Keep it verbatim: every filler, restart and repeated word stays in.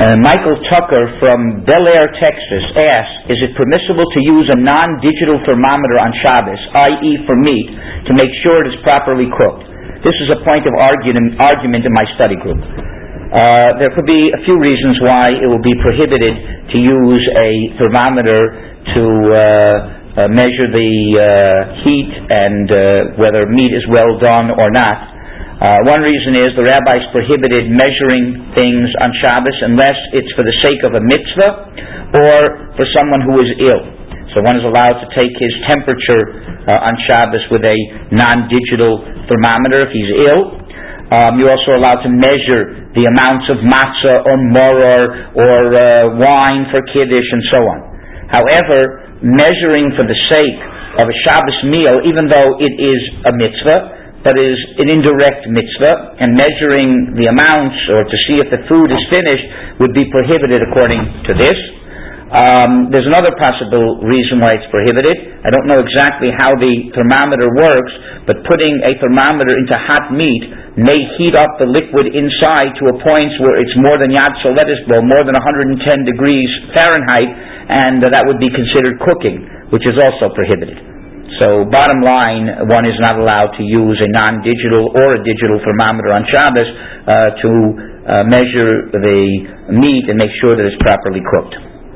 Uh, Michael Tucker from Bel Air, Texas asks, is it permissible to use a non-digital thermometer on Shabbos, that is for meat, to make sure it is properly cooked? This is a point of argument, argument in my study group. Uh, there could be a few reasons why it will be prohibited to use a thermometer to uh, uh, measure the uh, heat and uh, whether meat is well done or not. Uh, one reason is the rabbis prohibited measuring things on Shabbos unless it's for the sake of a mitzvah or for someone who is ill. So one is allowed to take his temperature uh, on Shabbos with a non-digital thermometer if he's ill. Um, you're also allowed to measure the amounts of matzah or maror or uh, wine for kiddush and so on. However, measuring for the sake of a Shabbos meal, even though it is a mitzvah, but is an indirect mitzvah, and measuring the amounts or to see if the food is finished would be prohibited according to this. Um, there's another possible reason why it's prohibited. I don't know exactly how the thermometer works, but putting a thermometer into hot meat may heat up the liquid inside to a point where it's more than Yad Soletis, well, more than one hundred ten degrees Fahrenheit, and uh, that would be considered cooking, which is also prohibited. So bottom line, one is not allowed to use a non-digital or a digital thermometer on Shabbos uh, to uh, measure the meat and make sure that it's properly cooked.